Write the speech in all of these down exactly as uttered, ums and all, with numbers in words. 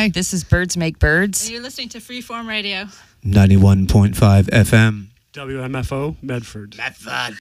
Hi, this is Birds Make Birds. And you're listening to Freeform Radio. ninety-one point five F M. W M F O, Medford. Medford.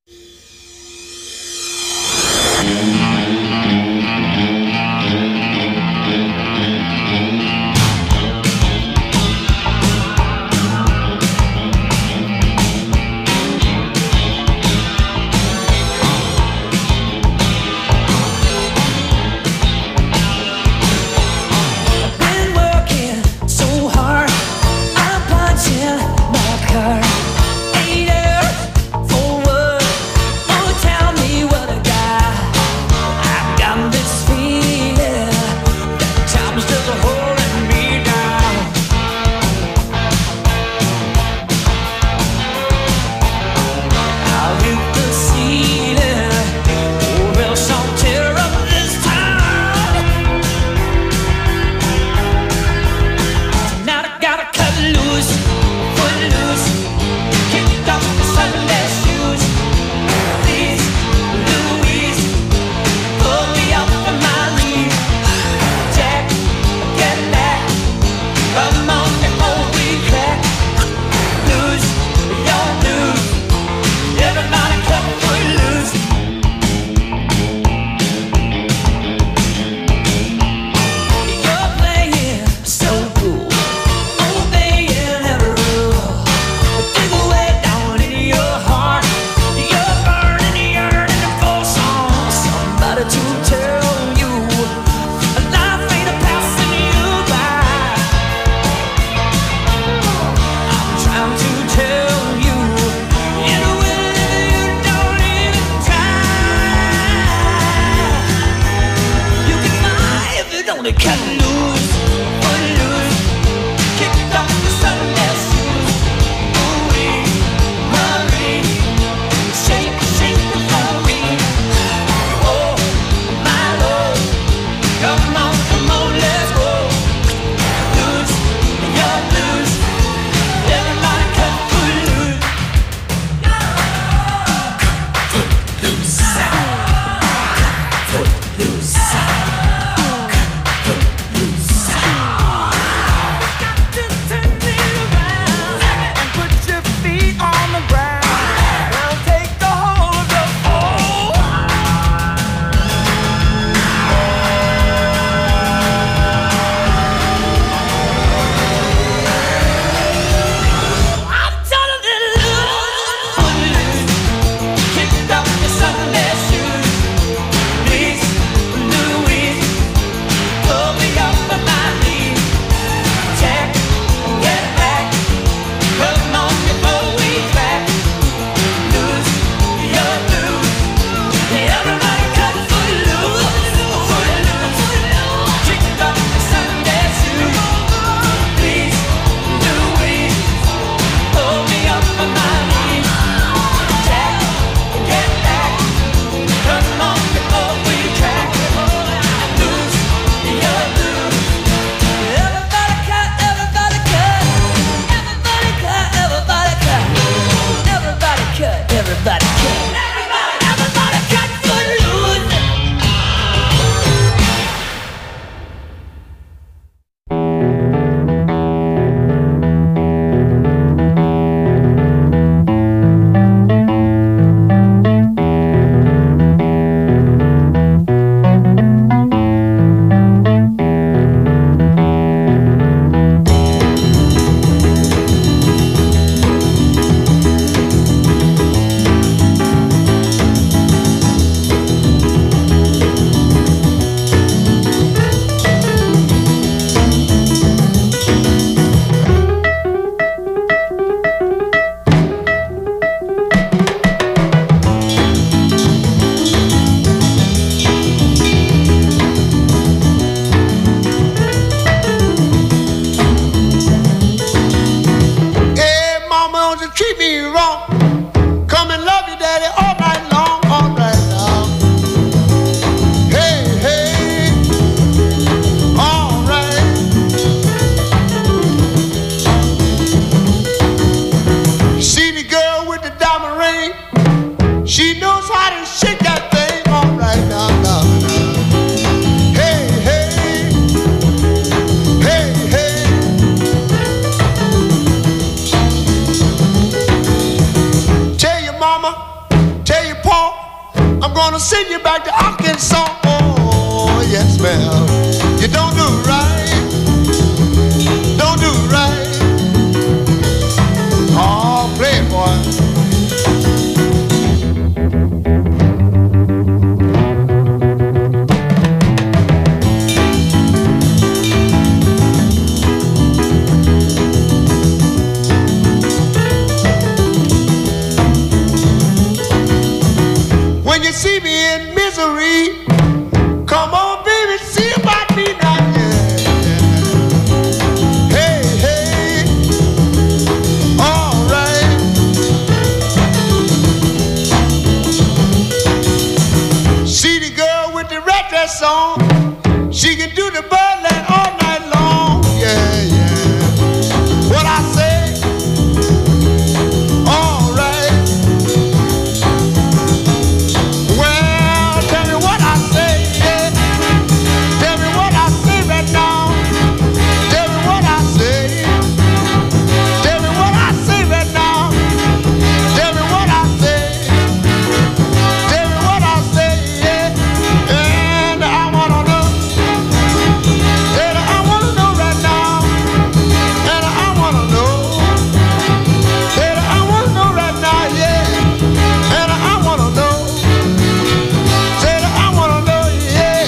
Footloose. gonna send you back to Arkansas. Oh, yes, ma'am. You don't do right. Don't do right. Oh, play it, boy. When you see me in misery, come on, baby, see about me now. Yeah. Hey, hey, all right. See the girl with the red dress on, she can do the birdland all night long. Yeah, yeah. What I say? All right. Well, tell me what I say, yeah. Tell me what I say right now. Tell me what I say. Tell me what I say right now. Tell me what I say. Tell me what I say, yeah. And I wanna know. Tell me I wanna know right now. And I wanna know. Tell me I wanna know right now, yeah. And I wanna know. Said I wanna know, yeah.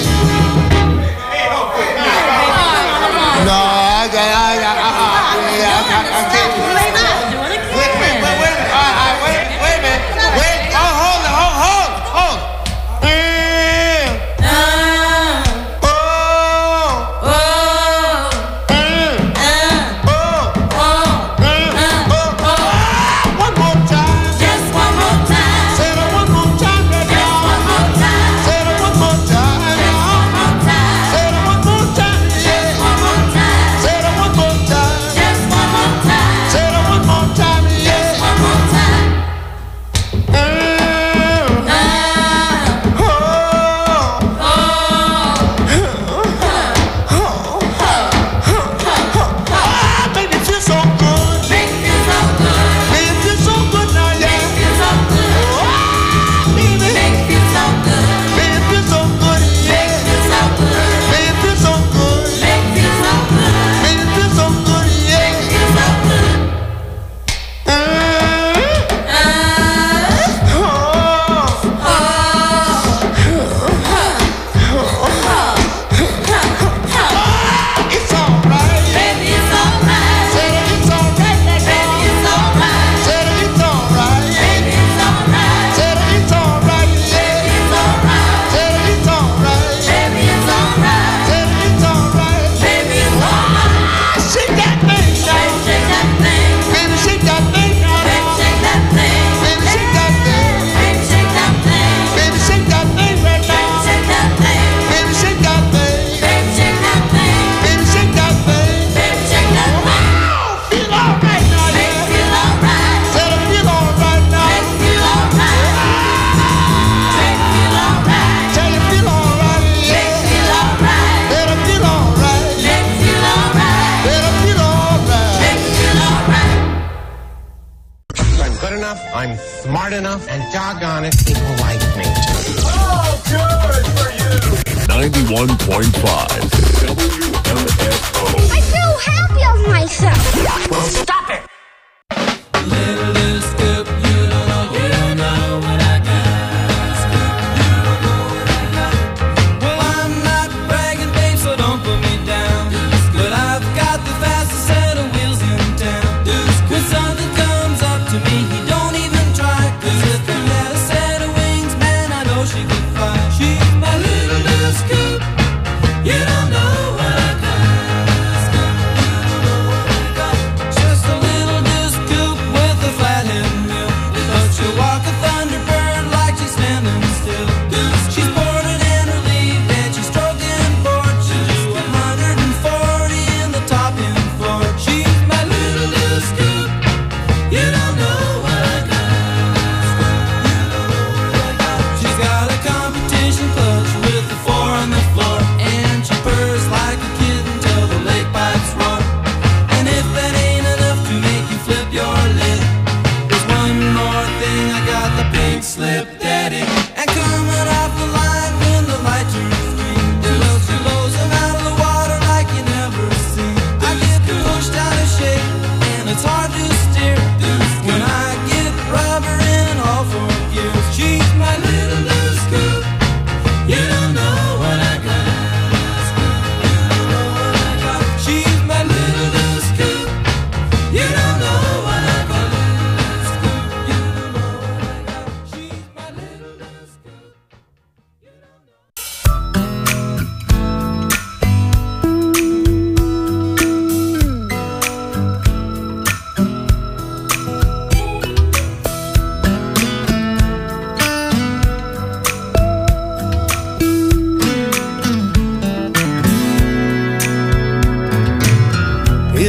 No, I got, I got, I, I, yeah, I, I, I can't. Wait, wait, wait, wait, wait, all right, wait, wait a minute, wait, oh, hold it, hold, hold, hold. Mm. Oh, oh, mm. Oh, mm. Oh, oh. One more time. Just one more time. Say it one more time, baby. Just one more time. Say it one more time. Just one more time. Say it one more time, yeah. Just one more time. Say it one more time. Just one more time. Say it one more time, yeah. Just one more time. Mm. Ah, Oh. oh, Ah, baby, it feels so good. make me feel so good. Baby, it feels so good now, Make yeah. me feel so good. Ah, baby. Make me feel so good. Baby, it feels so good, Make yeah. me feel so good. Baby, it feels so good. Make me feel so good. Baby, it feels so good, yeah. Feel so good. Mm. Ah, Oh. oh, It's alright. baby, it's alright. Say that it's alright, that Baby, girl. it's alright. Say that it's alright. Baby, it's alright. Say that it's alright, yeah. It's alright. Say that it's alright. Baby, it's alright. Say that it's alright. Baby, it's alright. Shake that thing now. Baby, shake that thing. Baby, shake that thing now. Baby, shake that thing. Baby, shake that thing. Baby, shake that thing. Baby, shake that thing right Baby, now. shake that thing. Baby, shake that thing. Baby, shake that thing. Baby, shake that thing. Baby, shake that thing. Oh, feel alright now, Make me yeah. feel alright. Say that feel alright now. Make me feel alright. Make me feel alright. Say you feel alright, Make me yeah. feel alright. Say that feel alright. Make me feel alright. Say that feel alright. Make me feel alright. I'm good enough, I'm smart enough, and doggone it, people like me. ninety-one point five W M F O. I feel happy of myself. Well, stop it! Well, I'm not bragging, babe, so don't put me down. But I've got the fastest set of wheels in town. When something comes up to me, he don't even try. 'Cause if he had a set of wings, man, I know she could fly. She's my little blue scoop. You don't know what I got.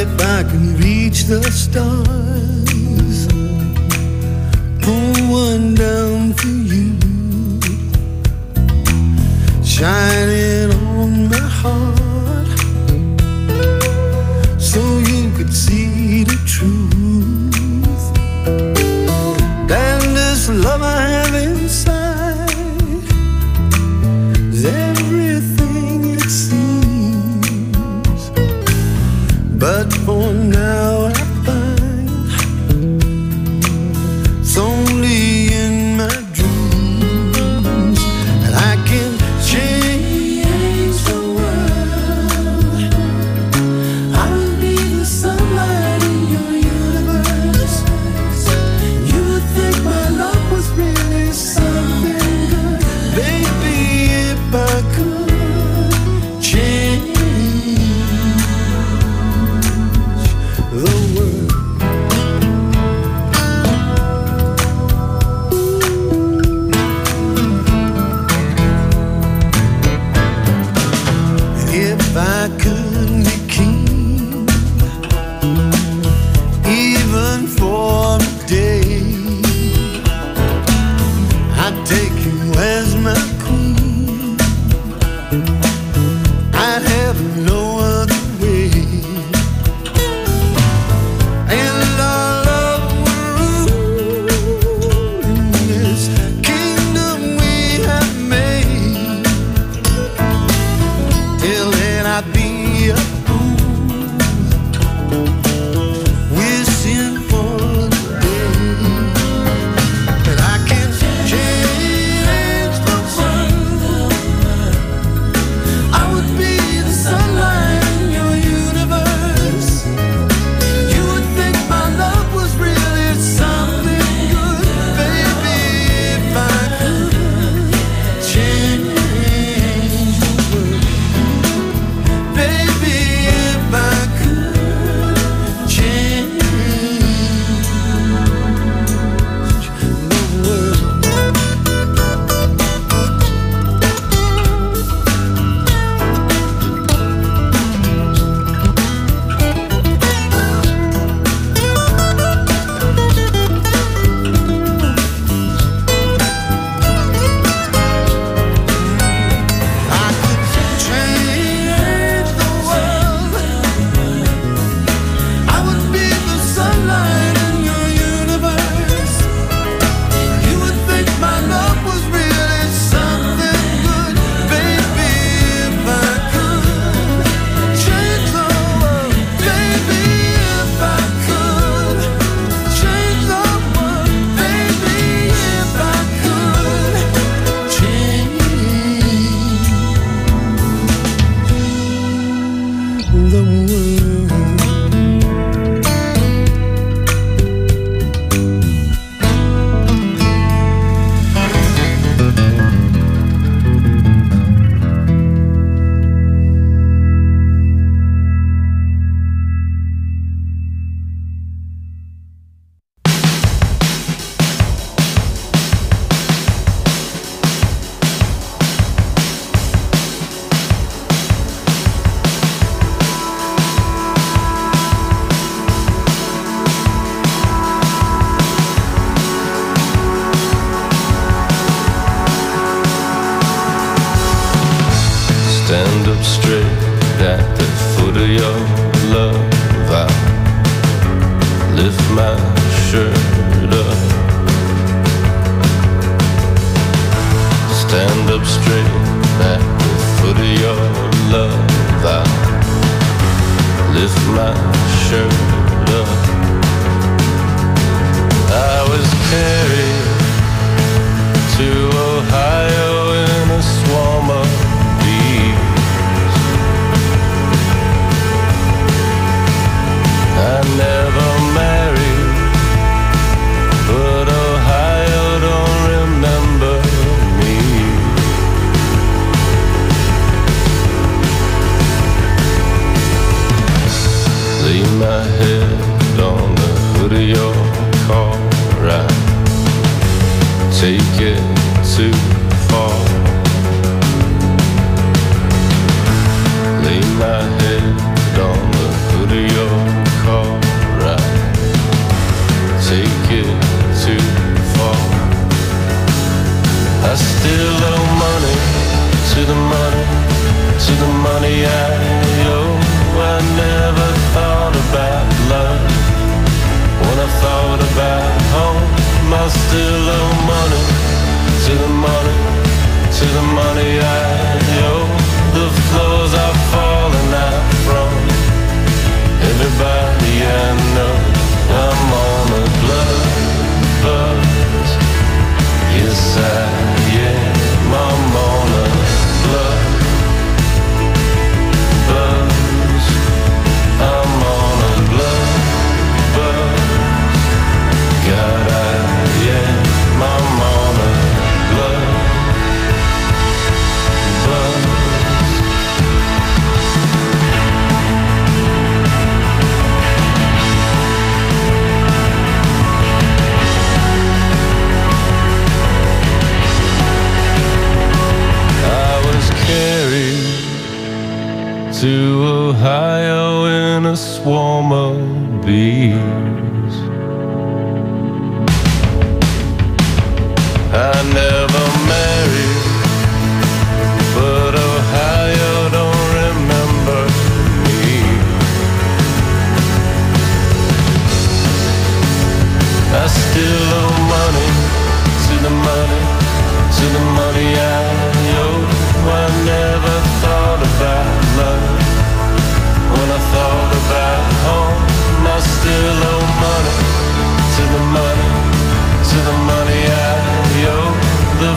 If I can reach the stars, pull one down for you, shine it on my heart, so you could see the truth. And this love I have inside is everything it seems, but for now I find it's only in my dreams that I can change the world. I will be the sunlight in your universe. You would think my love was really something good, baby, if I could change the world. If I could be king, even for a day, I'd take you as my queen. I'd have no other way, and our love would rule in this kingdom we have made. Till then I'd be a fool, wishing for the day that I can change the world. I would be the sunlight in your universe. You would think my love was really something good, baby, if I could change the world. Baby, if I could change the world. I could change the world. I would be the sunlight in your universe. You would think my love was really something good, baby, if I could change the world. Baby, if I could change the world. Baby, if I could change the world. Stand up straight at the foot of your love. I lift my shirt up. Stand up straight at the foot of your love. I lift my shirt up. I was carried to Ohio in a swarm of bees. I never married, but Ohio don't remember me. Lay my head on the hood of your car. I take it too far. in a swarm of bees. I never married, but oh how you don't remember me. I still owe money to the money, to the money I owe. I never thought about love when I thought about home. I still owe money to the money, to the money I owe. The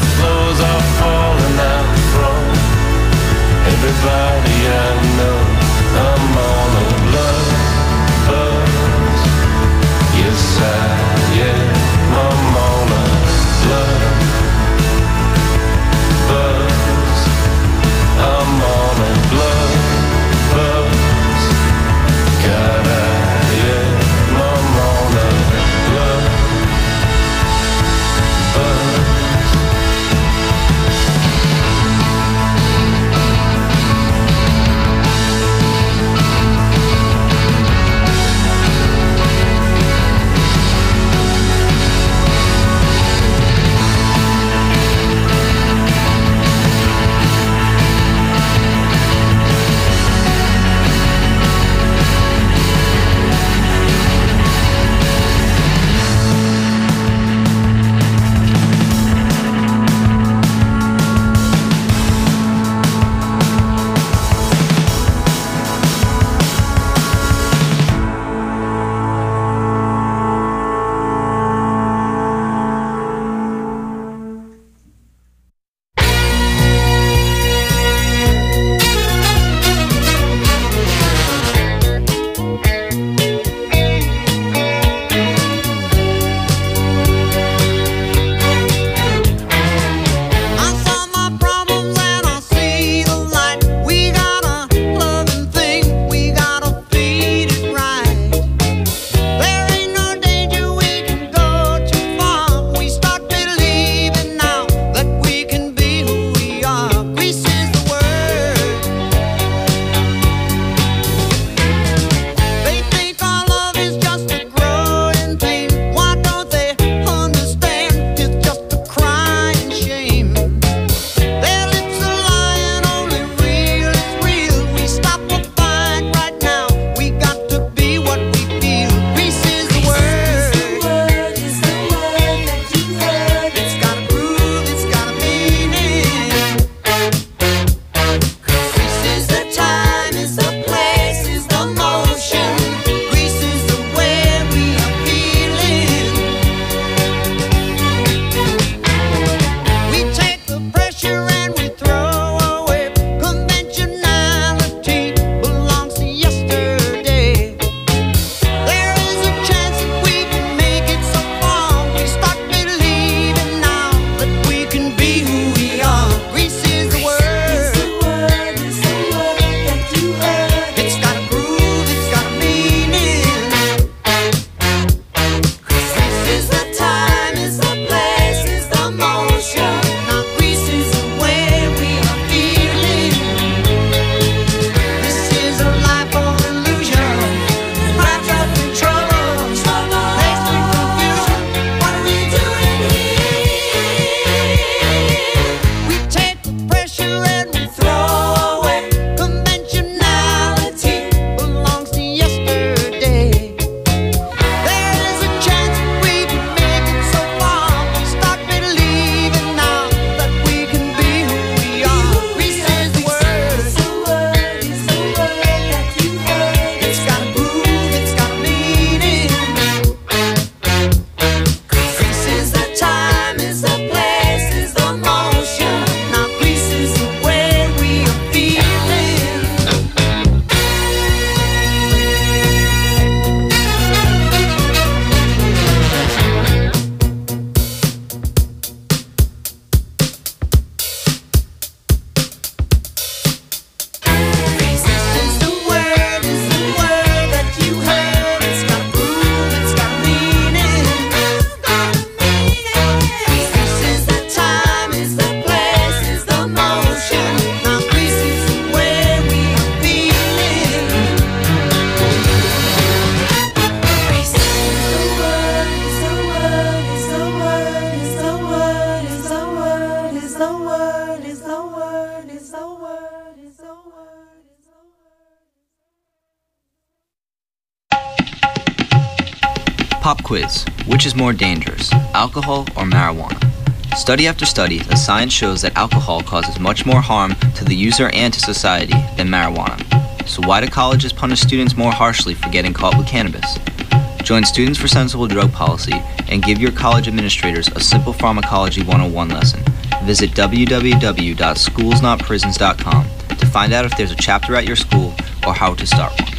Pop quiz. Which is more dangerous, alcohol or marijuana? Study after study, the science shows that alcohol causes much more harm to the user and to society than marijuana. So why do colleges punish students more harshly for getting caught with cannabis? Join Students for Sensible Drug Policy and give your college administrators a simple pharmacology one oh one lesson. Visit w w w dot schools not prisons dot com to find out if there's a chapter at your school or how to start one.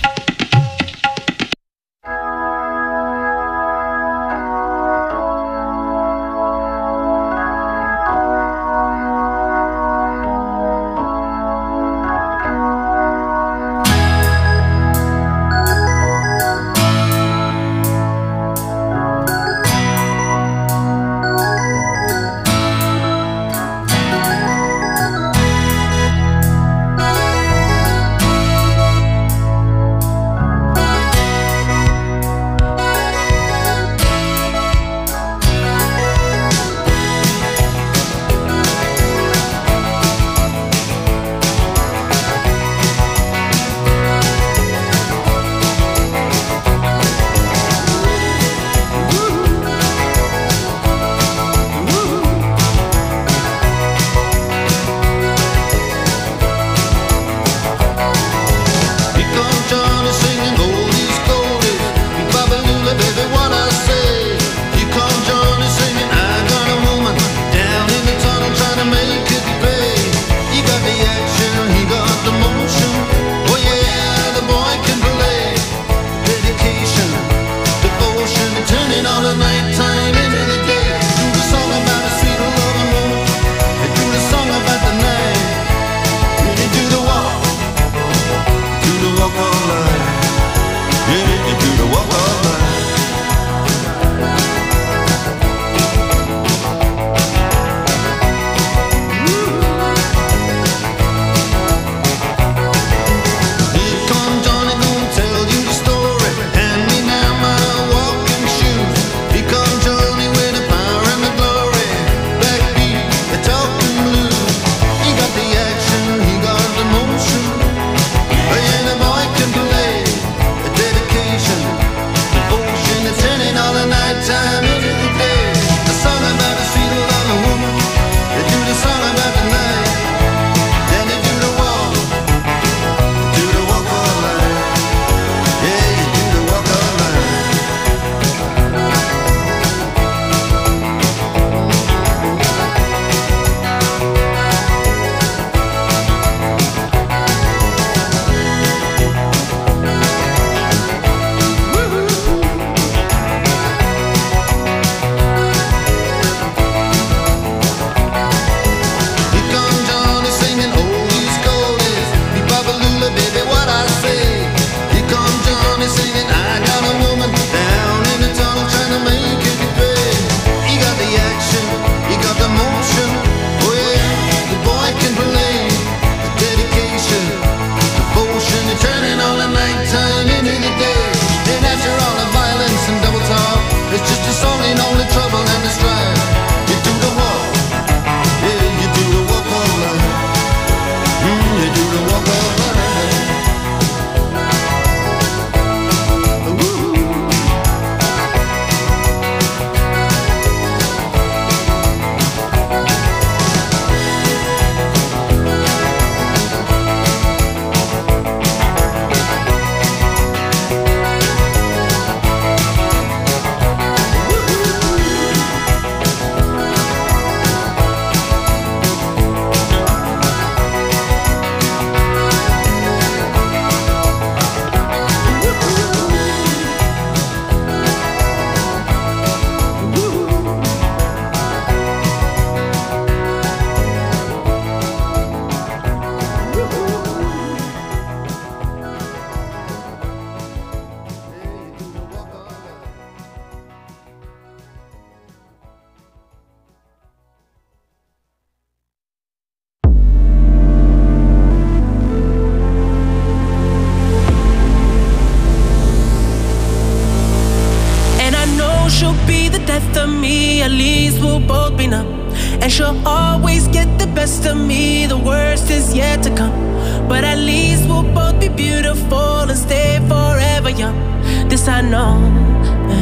And she'll always get the best of me. The worst is yet to come, but at least we'll both be beautiful and stay forever young. This I know, yeah.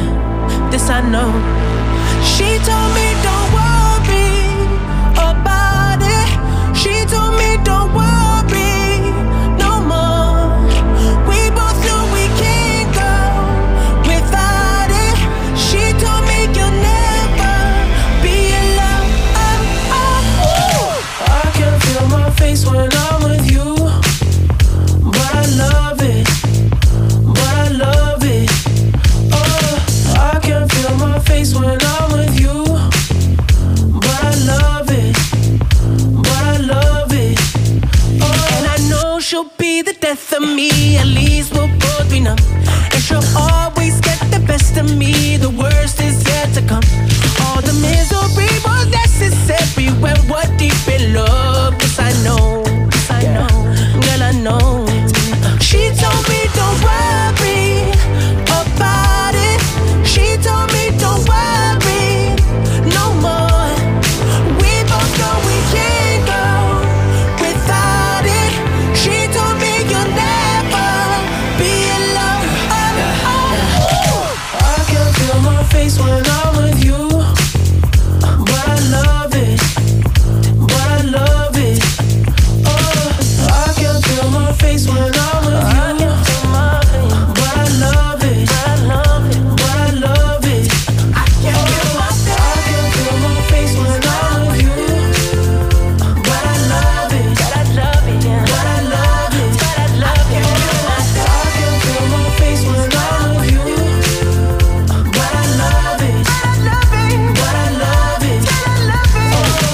this I know. She told me don't worry about it. She told me don't worry no more. We both know we can't go without it. She told me you'll never be alone. Oh, oh, oh. I can feel my face when I'm with you, but I love it, but I love it. Oh, I can feel my face when I'm with you, but I love it, but I love it. Oh, and I know she'll be the death of me. At least we'll both be numb, and she'll always get the best of me. The worst is yet to come. All the misery was necessary when we're deep in love. Yes, I know, yes, I know, girl, I know. She told me don't worry about it. She told me don't worry no more. We both know we can't go without it. She told me you'll never be alone. Oh, oh, oh. I can feel my face when I'm with you, but I love it, but I love it. Oh, I can feel my face when I'm with you, but I love it, but I love it, but I love it. I can feel my I can feel my face when I'm with you, but I love it, but I love it, but I love it, but I love it. I can feel my face when I'm with you, but I love it, but I love it, but I love it, but I love it.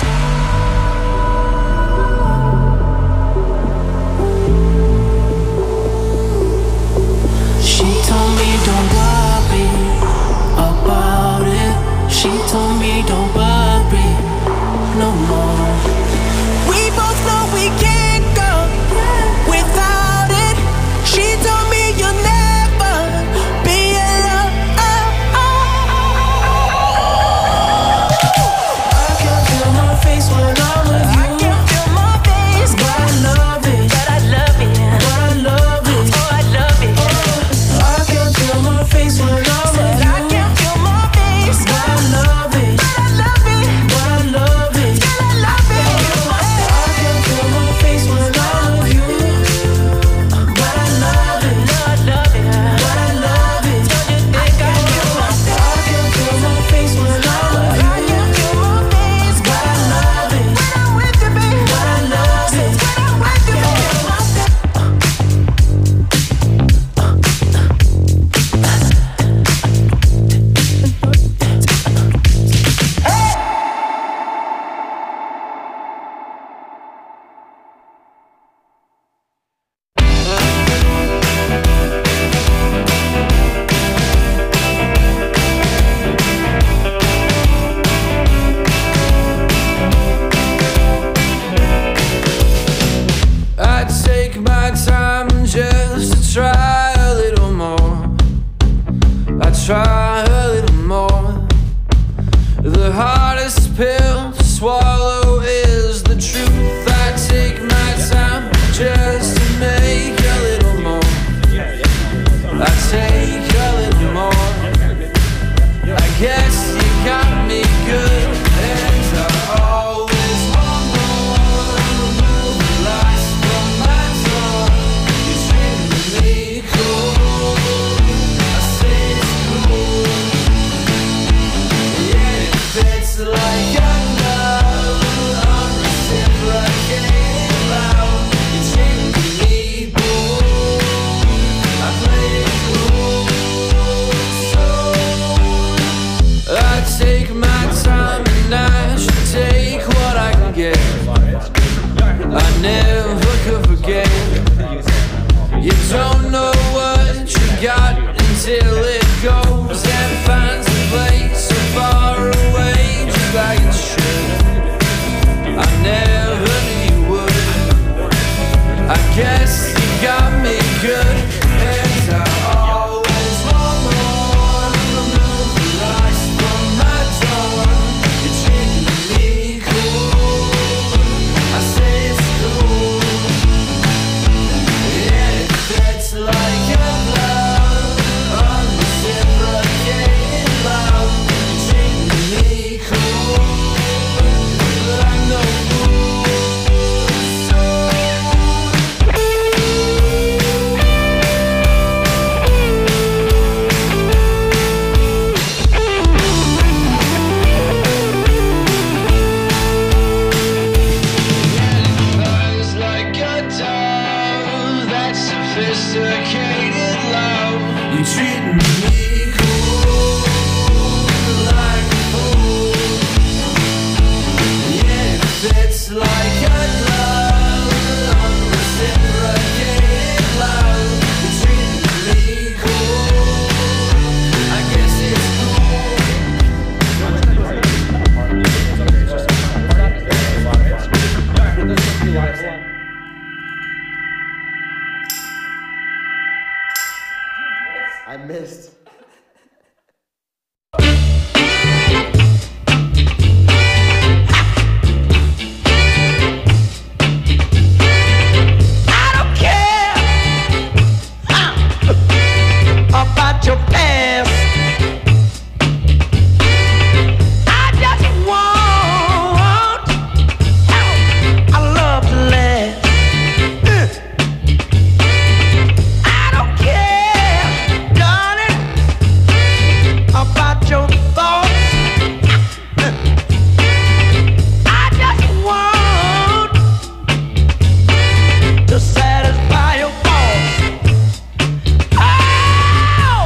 She told me don't worry about it. She told me don't worry no more. We both know we can't go without it. She told me you'll never be alone. I can feel my face when I'm with you. I can feel my face, but I love it, but I love it, but I love it. Oh, I love it. I can feel my face when I'm with you. I can feel my face, but I love it, but I love it, but I love it, but I love it. I can feel my face when I'm with you, but I love it, but I love it, but I love it. Don't you think I feel my I can feel my face when I'm with you. I can feel my face, but I love it when I'm with you, baby. But I love it when I'm with you, baby. I take my time just to try a little more. I try a little more. The hardest pill to swallow is the truth. I take my time just to make a little more. I take a little more. I guess you got me good, and I always want more. Remove the lies from my tongue. You're treating me cool. I say it's cool. Yeah, it fits like I know. I'm reciprocating loud. You're treating me cool. I play it cool. So I take my time and I should take what I can get. I never could forget. You don't know what you got until it goes and finds a place so far away, just like it should. I never knew you would. I guess you got me good, and I always want more. Remove the lies from my door. You're treating me cool. I say it's cool. Yeah, it fits I missed. I don't care uh, about your past. I just want uh, our love to last. Uh, I don't care, darling, about your thoughts. Uh, I just want to satisfy your thoughts. Oh,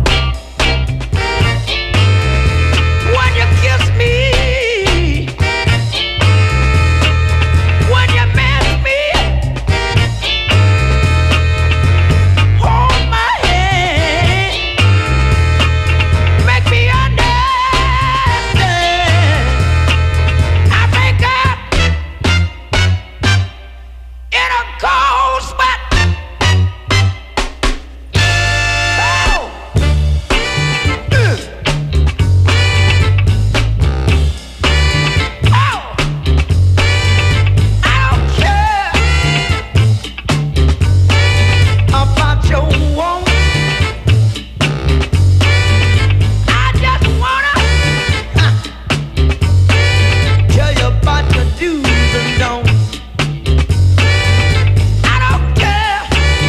when you kiss me, when you miss me, hold my hand, make me understand. I wake up in a cold sweat. Oh, oh, I don't care about your wants. I just wanna uh, tell you about your do's and don'ts. I don't care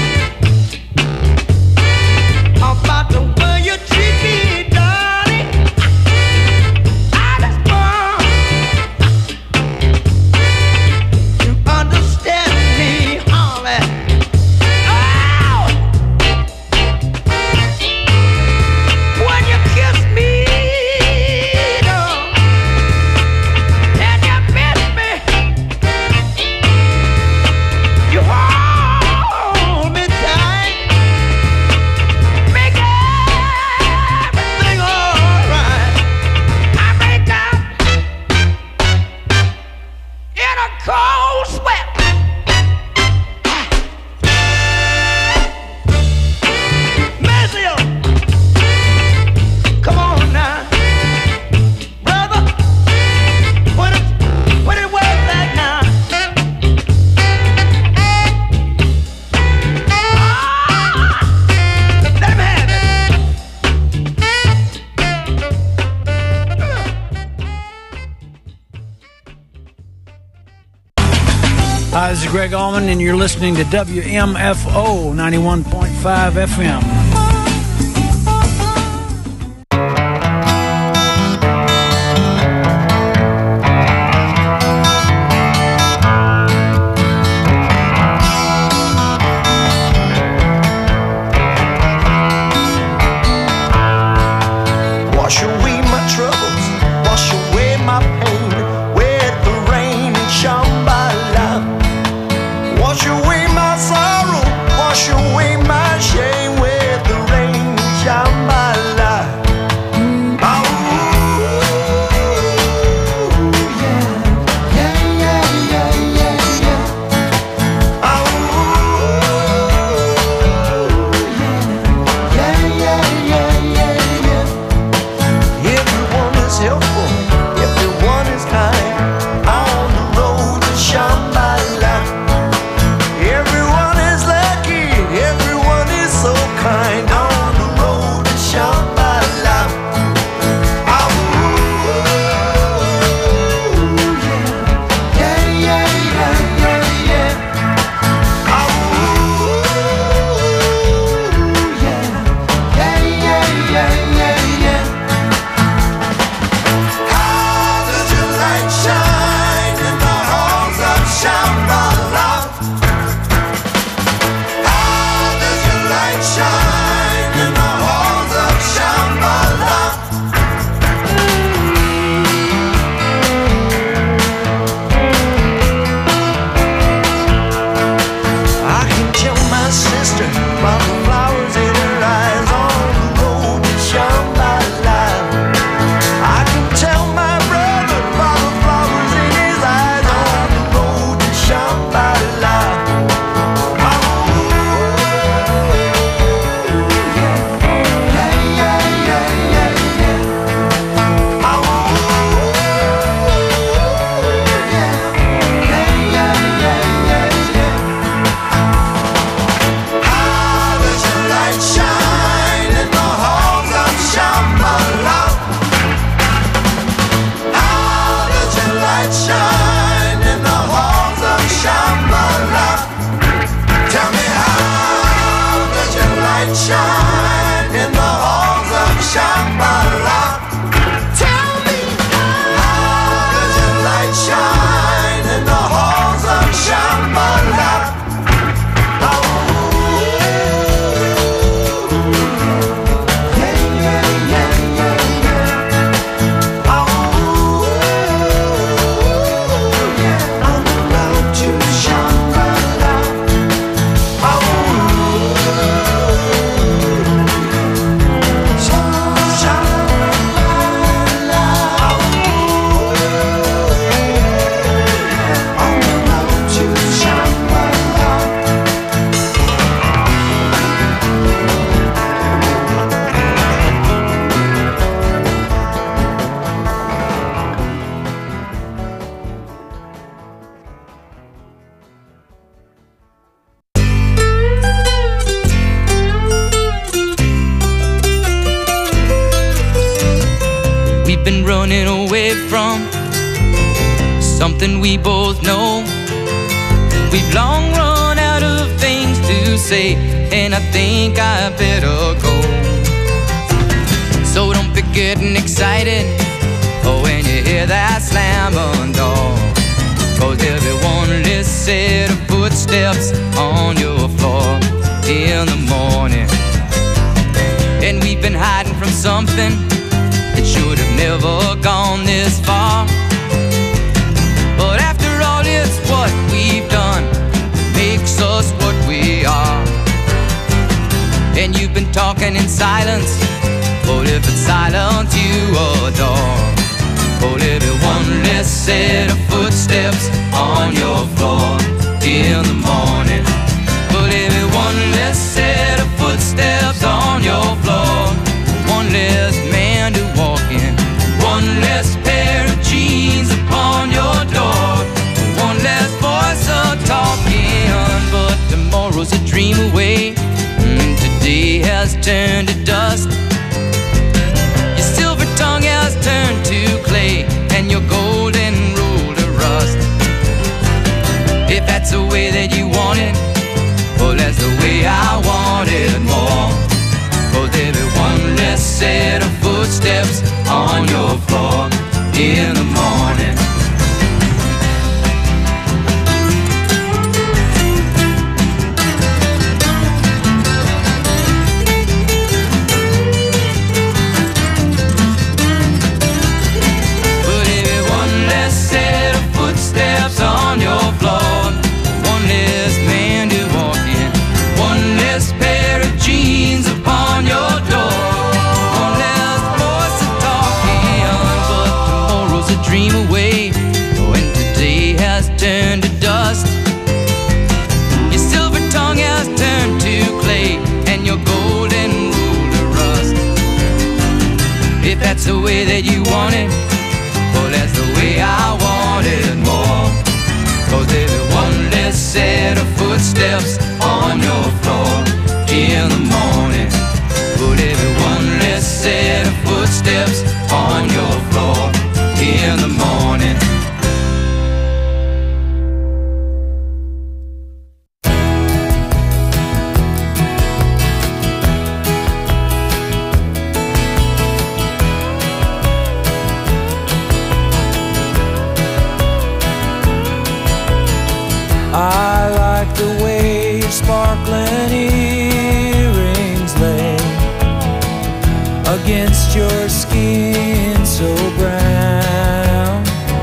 about the way you treat me, darling. I just want you understand me, honey. Oh, when you kiss me, darling, and you miss me, you hold me tight, make everything alright. I wake up in a cold sweat. Maceo, come on now, brother, put it, put it way back now. Ah, let him have it. Hi, this is Greg Allman, and you're listening to W M F O ninety-one point five F M. Wash away my troubles, wash away my pain with the rain and Shambhala. Wash away my sorrow, wash away my shame with shine in the halls of Shambhala. Tell me, how does your light shine in the halls of Shambhala? We've been running away from something we both know. We've long run out of things to say, and I think I better go. So don't be getting excited oh, when you hear that slam on door, 'cause there'll be one less set of footsteps on your floor in the morning. And we've been hiding from something that should have never gone this far. But after all, it's what we've done that makes us what we are. And you've been talking in silence, but if it's silence you adore, but every one less set of footsteps on your floor in the morning. But every one less set of footsteps on your floor, one less man to walk in, one less pair of jeans upon your door, one less voice a talking. But tomorrow's a dream away, and today has turned to dust. Your silver tongue has turned to clay, and your golden rule to rust. If that's the way that you want it, well, that's the way I want it more. 'Cause every one less set of footsteps on your floor in the morning. But every one less set of footsteps on your floor, one less man to walk in, one less pair of jeans upon your door, one less voice to talking. But tomorrow's a dream away, when today has turned to dust. Your silver tongue has turned to clay, and your golden rule to rust. If that's the way that you want it, well, that's the way I want it more. 'Cause every one less set of footsteps on your floor in the morning. But every one less set of footsteps on your floor in the morning. I like the way your sparkling earrings lay against your skin so brown.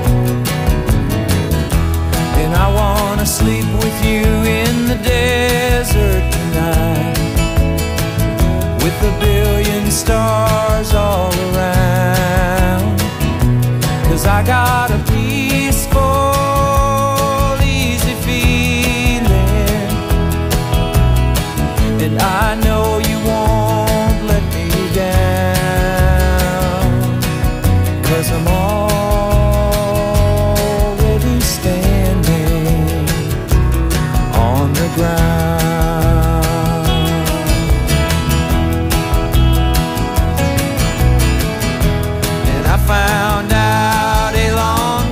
And I wanna sleep with you in the desert tonight, with a billion stars all around. 'Cause I got a peaceful, and I know you won't let me down, 'cause I'm already standing on the ground. And I found out a long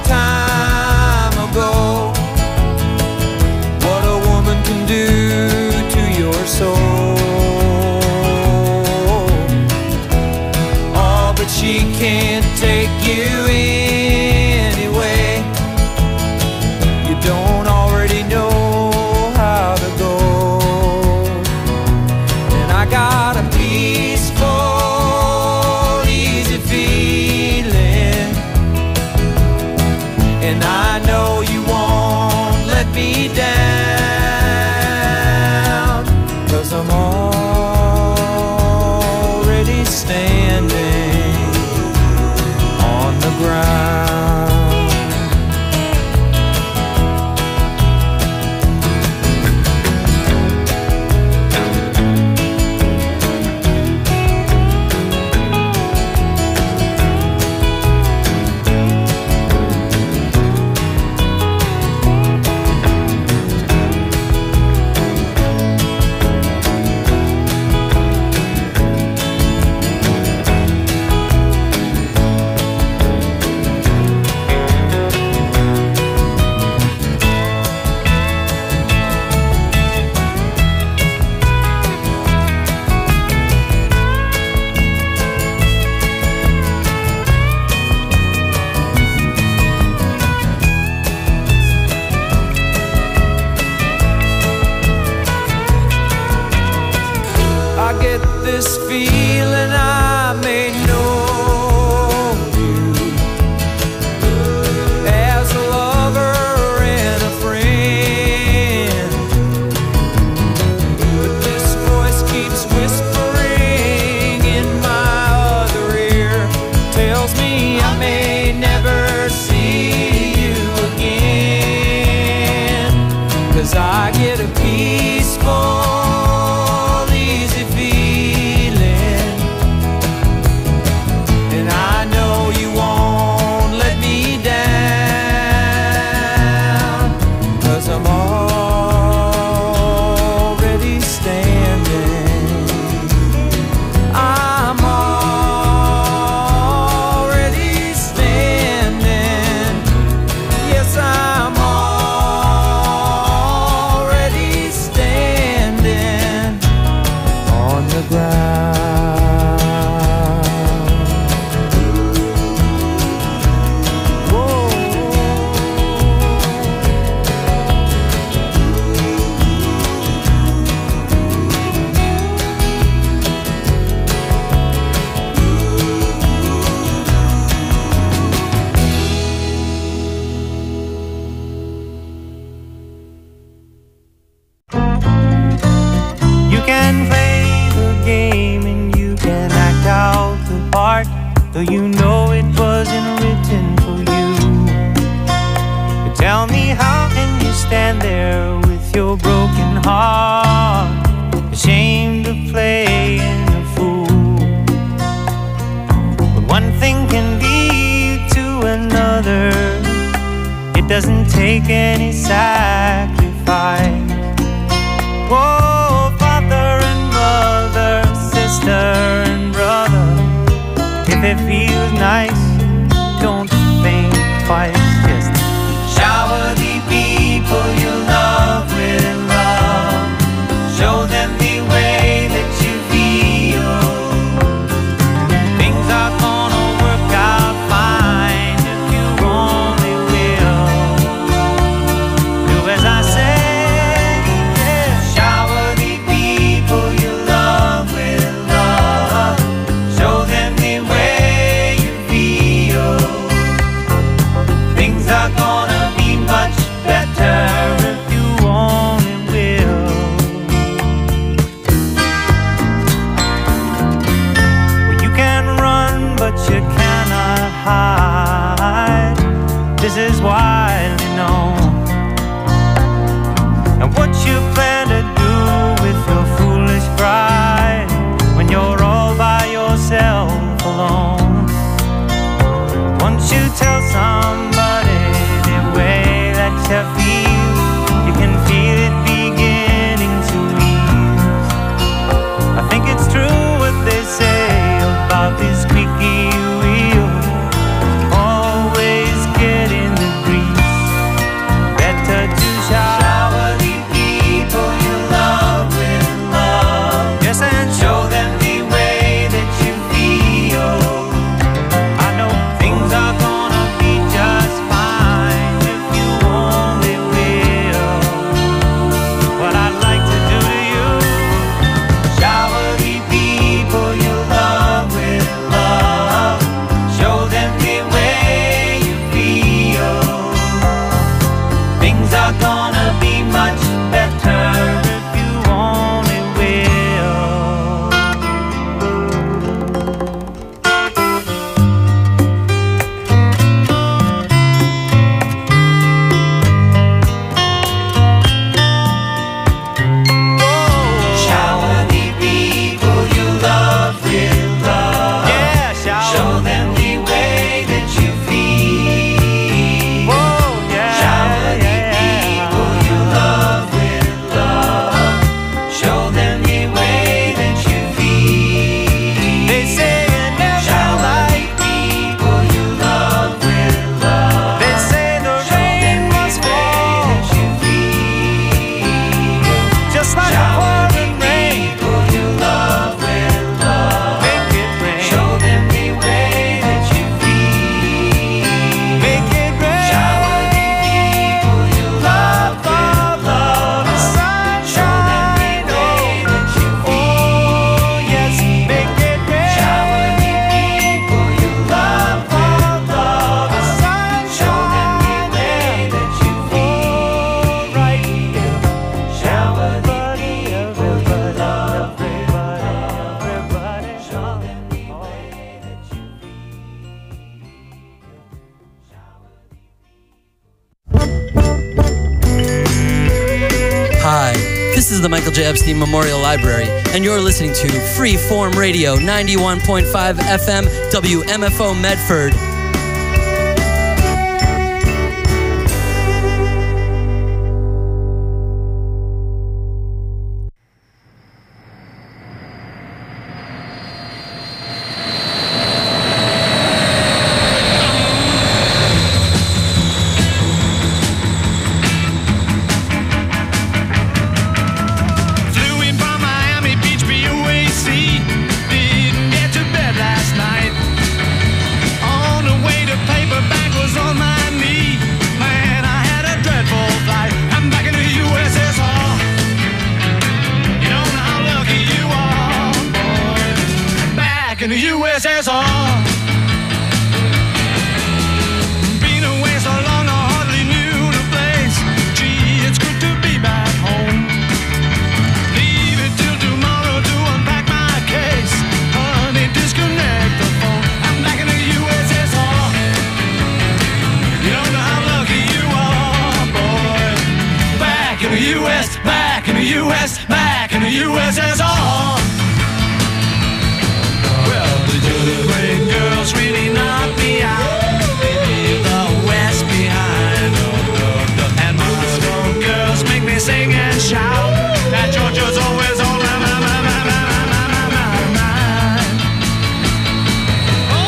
feeling I may know you as a lover and a friend, but this voice keeps whispering in my other ear, tells me I may never see you again, 'cause I get a peaceful though you know it wasn't written for you. But tell me, how can you stand there with your broken heart, ashamed of playing the fool? But one thing can lead to another. It doesn't take any sacrifice. Whoa, father and mother, sister and brother, if it feels nice, don't think twice. Just shower the people you love with love. Show them the way that you feel. Things are gonna work out fine if you only will. Do as I say. Yeah. Shower the people you love with love. Show them the way things are gonna be much better if you only will. Well, you can run, but you cannot hide. This is widely known. And what you plan to do with your foolish pride when you're all by yourself alone? Once you tell somebody the way that you feel, you can feel it beginning to ease. I think it's true what they say about this squeaky wheel, always getting the grease. Better to shower the people you love with love. Yes, and show them the way that you feel. I know things are gonna be just fine if you only the Michael J. Epstein Memorial Library, and you're listening to Freeform Radio, ninety-one point five F M, W M F O Medford. In the U S S R. Been away so long I hardly knew the place. Gee, it's good to be back home. Leave it till tomorrow to unpack my case. Honey, disconnect the phone. I'm back in the U S S R. You don't know how lucky you are, boy. Back in the U S, back in the U S, back in the U S S R.